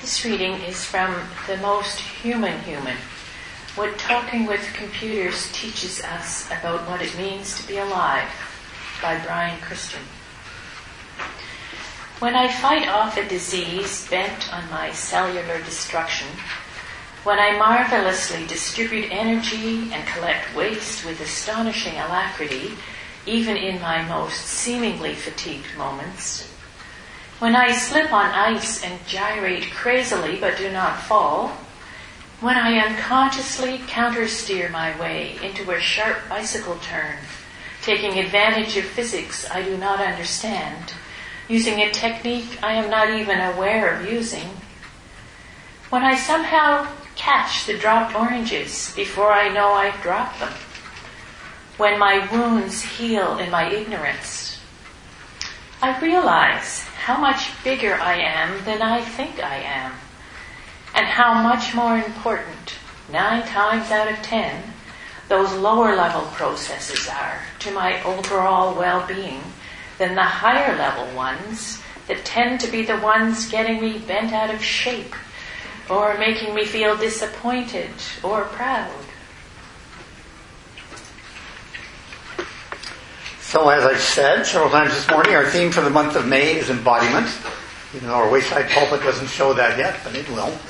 This reading is from The Most Human, What Talking with Computers Teaches Us About What It Means to Be Alive, by Brian Christian. When I fight off a disease bent on my cellular destruction, when I marvelously distribute energy and collect waste with astonishing alacrity, even in my most seemingly fatigued moments, when I slip on ice and gyrate crazily but do not fall, when I unconsciously countersteer my way into a sharp bicycle turn, taking advantage of physics I do not understand, using a technique I am not even aware of using, when I somehow catch the dropped oranges before I know I've dropped them, when my wounds heal in my ignorance, I realize how much bigger I am than I think I am, and how much more important, 9 times out of 10, those lower level processes are to my overall well-being than the higher level ones that tend to be the ones getting me bent out of shape or making me feel disappointed or proud. So as I've said several times this morning, our theme for the month of May is embodiment. Even though our Wayside pulpit doesn't show that yet, but it will.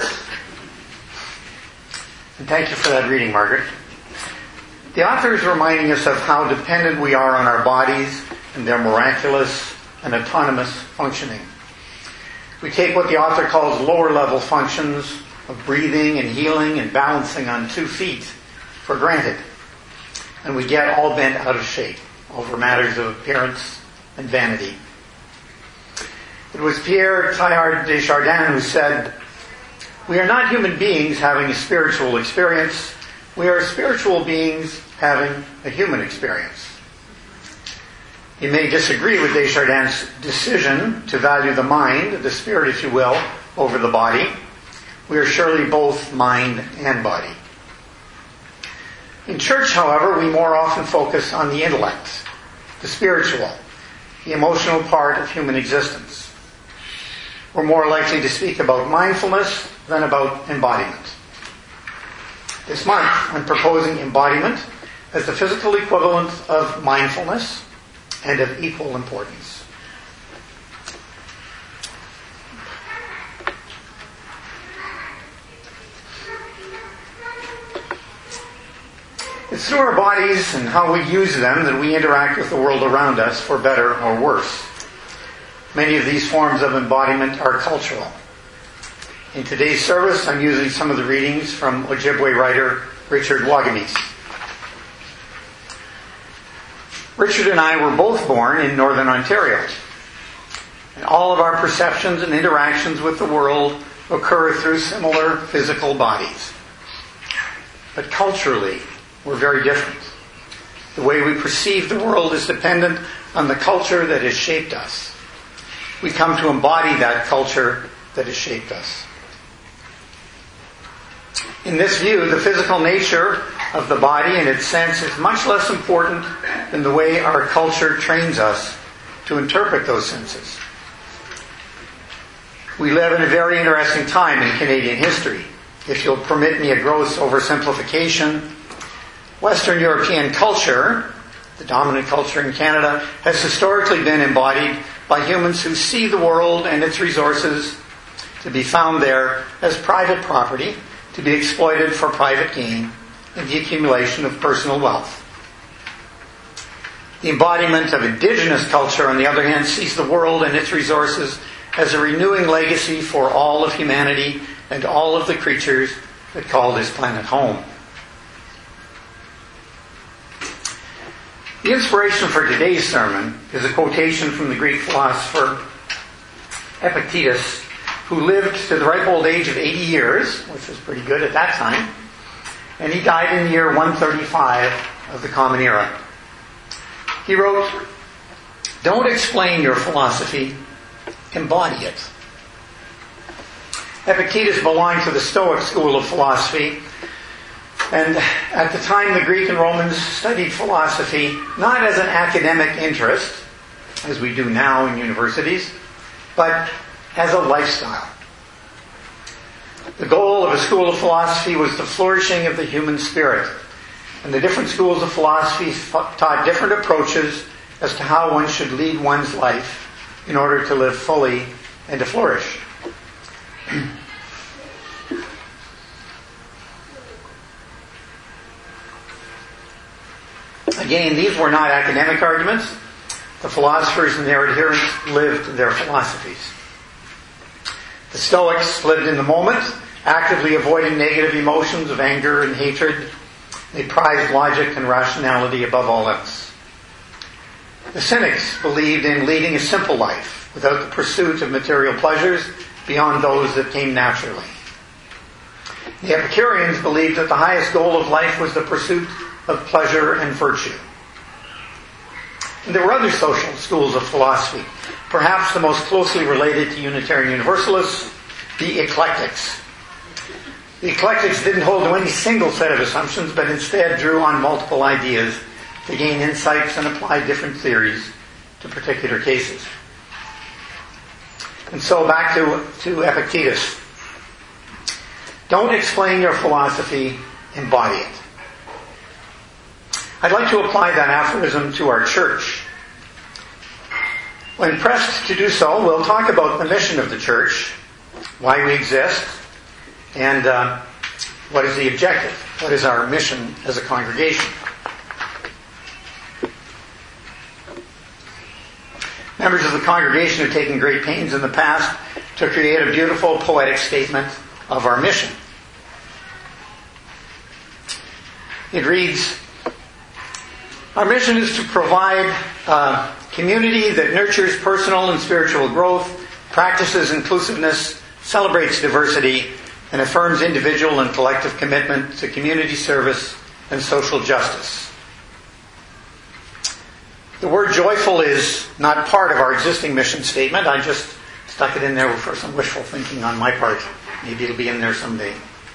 And thank you for that reading, Margaret. The author is reminding us of how dependent we are on our bodies and their miraculous and autonomous functioning. We take what the author calls lower level functions of breathing and healing and balancing on 2 feet for granted. And we get all bent out of shape over matters of appearance and vanity. It was Pierre Teilhard de Chardin who said, "We are not human beings having a spiritual experience. We are spiritual beings having a human experience." You may disagree with Desjardins' decision to value the mind, the spirit, if you will, over the body. We are surely both mind and body. In church, however, we more often focus on the intellect, the spiritual, the emotional part of human existence. We're more likely to speak about mindfulness than about embodiment. This month, I'm proposing embodiment as the physical equivalent of mindfulness and of equal importance. It's through our bodies and how we use them that we interact with the world around us, for better or worse. Many of these forms of embodiment are cultural. In today's service, I'm using some of the readings from Ojibwe writer Richard Wagamese. Richard and I were both born in Northern Ontario. And all of our perceptions and interactions with the world occur through similar physical bodies. But culturally, we're very different. The way we perceive the world is dependent on the culture that has shaped us. We come to embody that culture that has shaped us. In this view, the physical nature of the body and its sense is much less important than the way our culture trains us to interpret those senses. We live in a very interesting time in Canadian history. If you'll permit me a gross oversimplification, Western European culture, the dominant culture in Canada, has historically been embodied by humans who see the world and its resources to be found there as private property, to be exploited for private gain and the accumulation of personal wealth. The embodiment of indigenous culture, on the other hand, sees the world and its resources as a renewing legacy for all of humanity and all of the creatures that call this planet home. The inspiration for today's sermon is a quotation from the Greek philosopher Epictetus, who lived to the ripe old age of 80 years, which was pretty good at that time, and he died in the year 135 of the Common Era. He wrote, "Don't explain your philosophy, embody it." Epictetus belonged to the Stoic school of philosophy, and at the time the Greek and Romans studied philosophy not as an academic interest, as we do now in universities, but as a lifestyle. The goal of a school of philosophy was the flourishing of the human spirit. And the different schools of philosophy taught different approaches as to how one should lead one's life in order to live fully and to flourish. Again, these were not academic arguments. The philosophers and their adherents lived their philosophies. The Stoics lived in the moment, actively avoiding negative emotions of anger and hatred. They prized logic and rationality above all else. The Cynics believed in leading a simple life without the pursuit of material pleasures beyond those that came naturally. The Epicureans believed that the highest goal of life was the pursuit of pleasure and virtue. And there were other social schools of philosophy, perhaps the most closely related to Unitarian Universalists, the Eclectics. The Eclectics didn't hold to any single set of assumptions, but instead drew on multiple ideas to gain insights and apply different theories to particular cases. And so back to Epictetus. Don't explain your philosophy, embody it. I'd like to apply that aphorism to our church. When pressed to do so, we'll talk about the mission of the church, why we exist, and what is the objective? What is our mission as a congregation? Members of the congregation have taken great pains in the past to create a beautiful poetic statement of our mission. It reads, our mission is to provide a community that nurtures personal and spiritual growth, practices inclusiveness, celebrates diversity, and affirms individual and collective commitment to community service and social justice. The word joyful is not part of our existing mission statement. I just stuck it in there for some wishful thinking on my part. Maybe it'll be in there someday.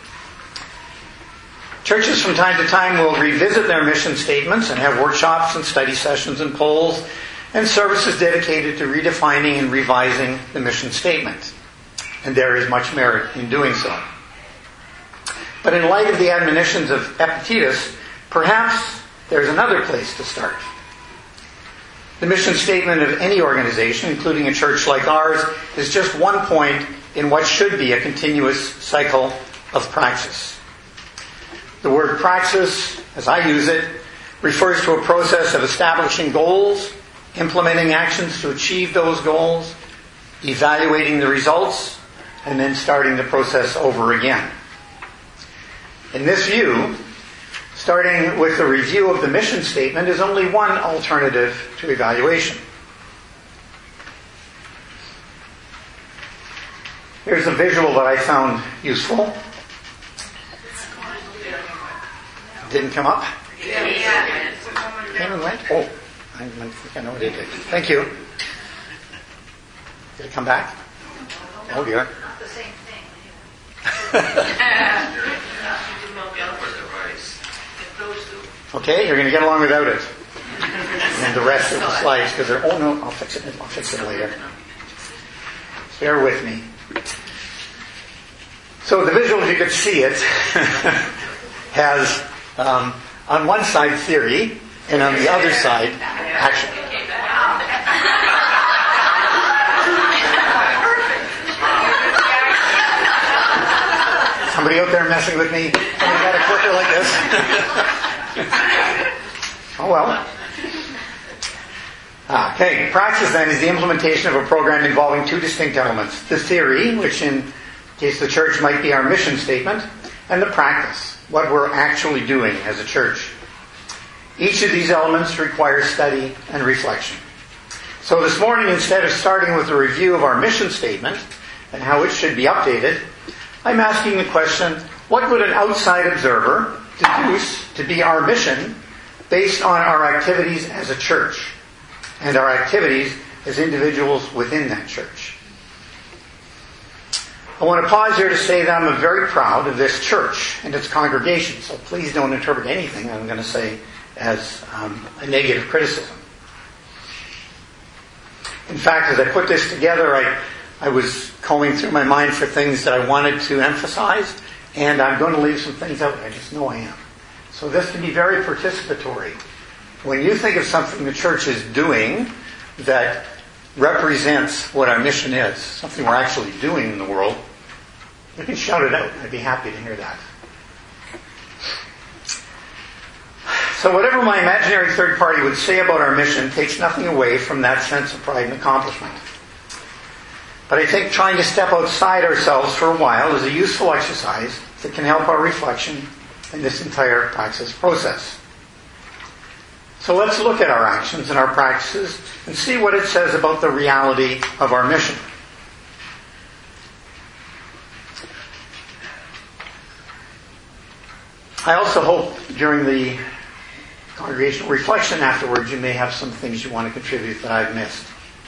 Churches from time to time will revisit their mission statements and have workshops and study sessions and polls and services dedicated to redefining and revising the mission statement. And there is much merit in doing so. But in light of the admonitions of Epictetus, perhaps there's another place to start. The mission statement of any organization, including a church like ours, is just one point in what should be a continuous cycle of praxis. The word praxis, as I use it, refers to a process of establishing goals, implementing actions to achieve those goals, evaluating the results, and then starting the process over again. In this view, starting with a review of the mission statement is only one alternative to evaluation. Here's a visual that I found useful. Didn't come up? Yeah. Came and went? Oh, I think I know what it did. Thank you. Did it come back? Oh dear. Not the same thing. Okay, you're going to get along without it. And the rest of the slides, because they're, oh no, I'll fix it later. Bear with me. So the visual, if you could see it, has on one side theory, and on the other side action. Somebody out there messing with me? Somebody got a clicker like this? Oh well. Okay, praxis then is the implementation of a program involving two distinct elements. The theory, which in case the church might be our mission statement, and the practice, what we're actually doing as a church. Each of these elements requires study and reflection. So this morning, instead of starting with a review of our mission statement and how it should be updated, I'm asking the question, what would an outside observer deduce to be our mission based on our activities as a church and our activities as individuals within that church? I want to pause here to say that I'm very proud of this church and its congregation, so please don't interpret anything I'm going to say as a negative criticism. In fact, as I put this together, I was combing through my mind for things that I wanted to emphasize, and I'm going to leave some things out. I just know I am. So this can be very participatory. When you think of something the church is doing that represents what our mission is, something we're actually doing in the world, you can shout it out. I'd be happy to hear that. So whatever my imaginary third party would say about our mission takes nothing away from that sense of pride and accomplishment. But I think trying to step outside ourselves for a while is a useful exercise that can help our reflection in this entire praxis process. So let's look at our actions and our practices and see what it says about the reality of our mission. I also hope during the congregational reflection afterwards you may have some things you want to contribute that I've missed.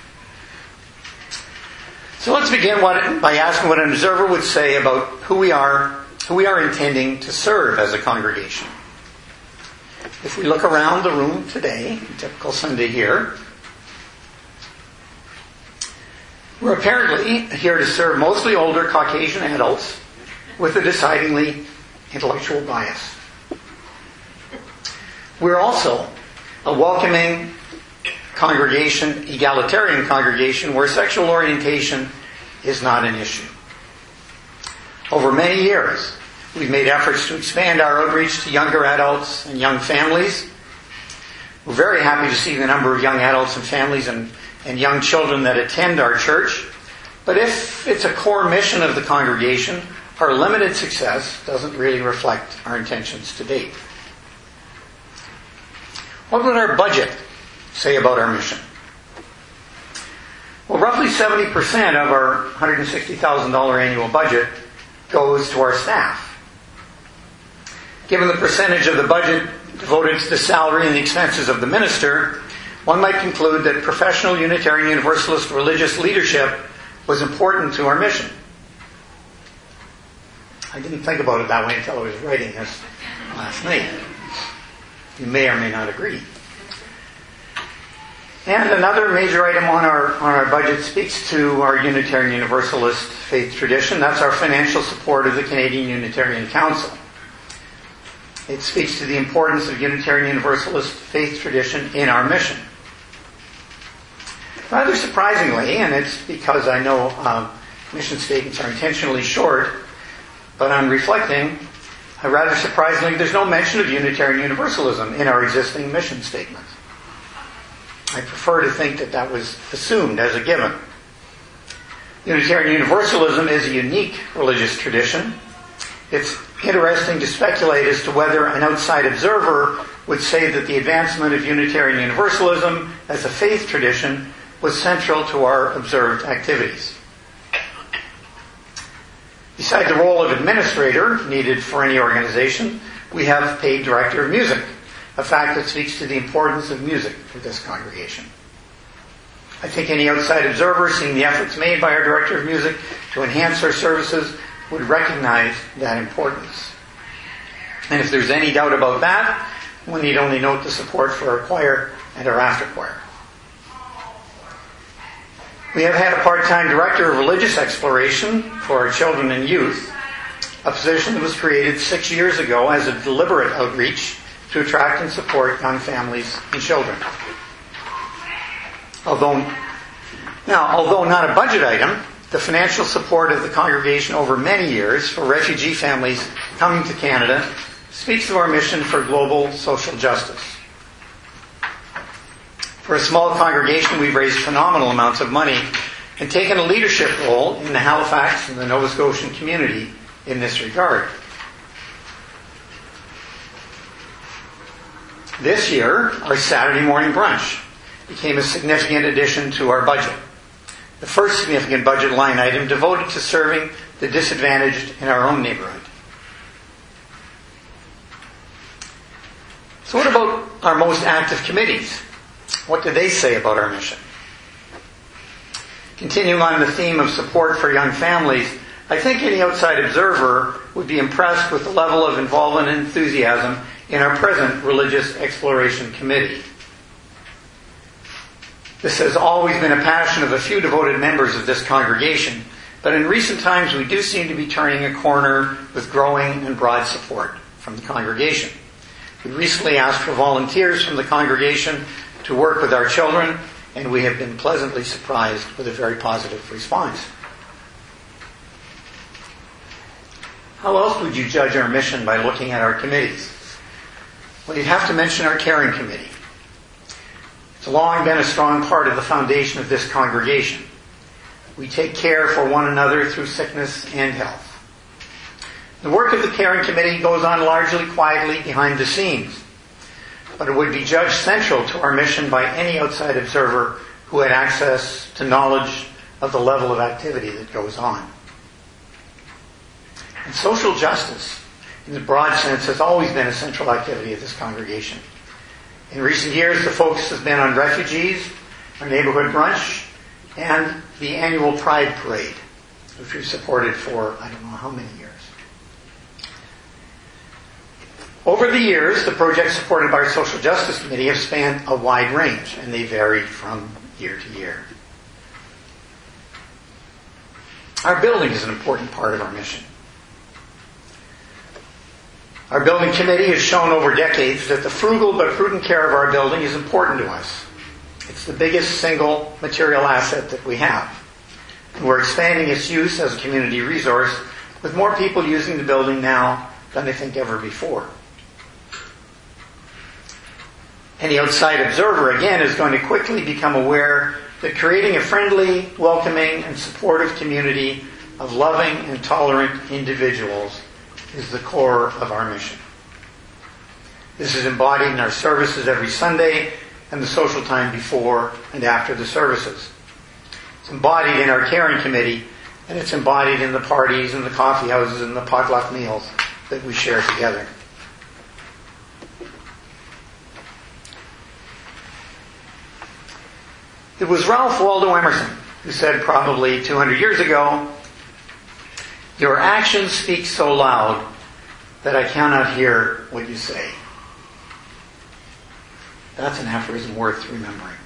So let's begin by asking what an observer would say about who we are intending to serve as a congregation. If we look around the room today, typical Sunday here, we're apparently here to serve mostly older Caucasian adults with a decidedly intellectual bias. We're also a welcoming congregation, egalitarian congregation, where sexual orientation is not an issue. Over many years, we've made efforts to expand our outreach to younger adults and young families. We're very happy to see the number of young adults and families and young children that attend our church. But if it's a core mission of the congregation, our limited success doesn't really reflect our intentions to date. What would our budget say about our mission? Well, roughly 70% of our $160,000 annual budget goes to our staff. Given the percentage of the budget devoted to the salary and the expenses of the minister, one might conclude that professional Unitarian Universalist religious leadership was important to our mission. I didn't think about it that way until I was writing this last night. You may or may not agree. And another major item on our budget speaks to our Unitarian Universalist faith tradition. That's our financial support of the Canadian Unitarian Council. It speaks to the importance of Unitarian Universalist faith tradition in our mission. Rather surprisingly, and it's because I know mission statements are intentionally short, but I'm reflecting, rather surprisingly, there's no mention of Unitarian Universalism in our existing mission statement. I prefer to think that was assumed as a given. Unitarian Universalism is a unique religious tradition. It's interesting to speculate as to whether an outside observer would say that the advancement of Unitarian Universalism as a faith tradition was central to our observed activities. Besides the role of administrator needed for any organization, we have paid director of music, a fact that speaks to the importance of music for this congregation. I think any outside observer seeing the efforts made by our director of music to enhance our services would recognize that importance. And if there's any doubt about that, one need only note the support for our choir and our after choir. We have had a part-time director of religious exploration for our children and youth, a position that was created 6 years ago as a deliberate outreach to attract and support young families and children. Although not a budget item, the financial support of the congregation over many years for refugee families coming to Canada speaks to our mission for global social justice. For a small congregation, we've raised phenomenal amounts of money and taken a leadership role in the Halifax and the Nova Scotian community in this regard. This year, our Saturday morning brunch became a significant addition to our budget. The first significant budget line item devoted to serving the disadvantaged in our own neighborhood. So what about our most active committees? What do they say about our mission? Continuing on the theme of support for young families, I think any outside observer would be impressed with the level of involvement and enthusiasm in our present Religious Exploration Committee. This has always been a passion of a few devoted members of this congregation, but in recent times we do seem to be turning a corner with growing and broad support from the congregation. We recently asked for volunteers from the congregation to work with our children, and we have been pleasantly surprised with a very positive response. How else would you judge our mission by looking at our committees? Well, you'd have to mention our caring committee. It's long been a strong part of the foundation of this congregation. We take care for one another through sickness and health. The work of the caring committee goes on largely quietly behind the scenes, but it would be judged central to our mission by any outside observer who had access to knowledge of the level of activity that goes on. And social justice, in the broad sense, has always been a central activity of this congregation. In recent years, the focus has been on refugees, our neighborhood brunch, and the annual Pride Parade, which we've supported for I don't know how many years. Over the years, the projects supported by our Social Justice Committee have spanned a wide range, and they vary from year to year. Our building is an important part of our mission. Our building committee has shown over decades that the frugal but prudent care of our building is important to us. It's the biggest single material asset that we have. And we're expanding its use as a community resource with more people using the building now than I think ever before. Any outside observer, again, is going to quickly become aware that creating a friendly, welcoming, and supportive community of loving and tolerant individuals is the core of our mission. This is embodied in our services every Sunday and the social time before and after the services. It's embodied in our caring committee, and it's embodied in the parties and the coffee houses and the potluck meals that we share together. It was Ralph Waldo Emerson who said probably 200 years ago, "Your actions speak so loud that I cannot hear what you say." That's an aphorism worth remembering.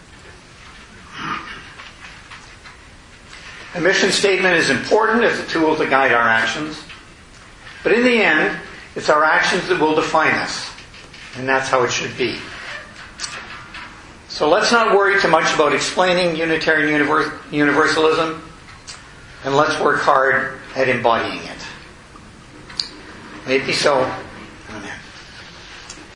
A mission statement is important as a tool to guide our actions, but in the end, it's our actions that will define us, and that's how it should be. So let's not worry too much about explaining Unitarian Universalism, and let's work hard at embodying it. May it be so.